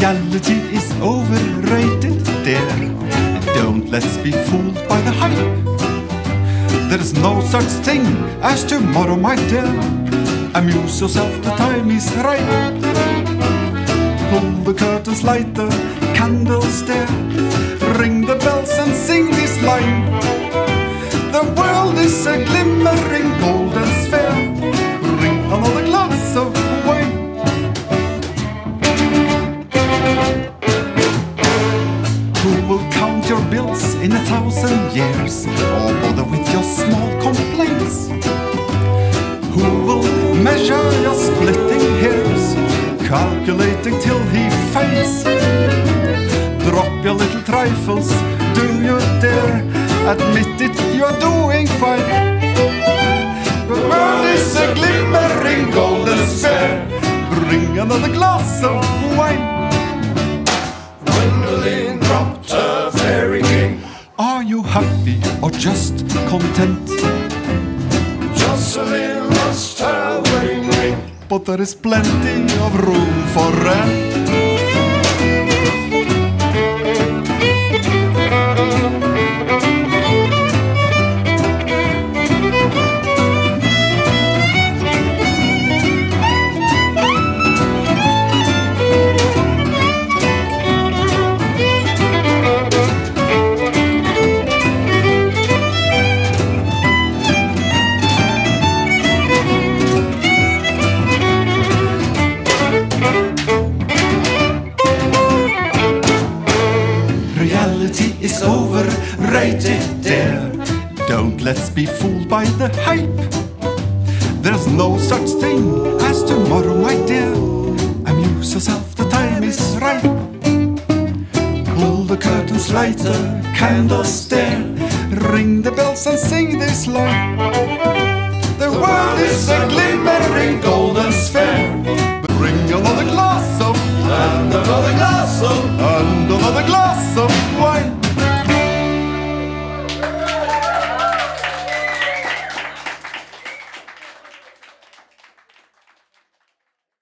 Reality is overrated, dear. Don't let's be fooled by the hype. There's no such thing as tomorrow, my dear. Amuse yourself, the time is right. Pull the curtains, light the candles there. Ring the bells and sing this line. The world is a glimmering golden sphere. Bring another glass of wine. Who will count your bills in 1,000 years, or bother with your small complaints? Who will measure your splitting hairs, calculating till he faints? Drop your little trifles, do you dare? Admit it, you're doing fine. The world is a glimmering golden sphere. Bring another glass of wine. Gwendolyn dropped a fairy king. Are you happy or just content? Jocelyn lost her wedding ring, but there is plenty of room for rent. Reality is overrated, dear. Don't let's be fooled by the hype. There's no such thing as tomorrow, my dear. Amuse yourself, the time is right. Pull the curtains, light the candles there. Ring the bells and sing this line. The world is a glimmering golden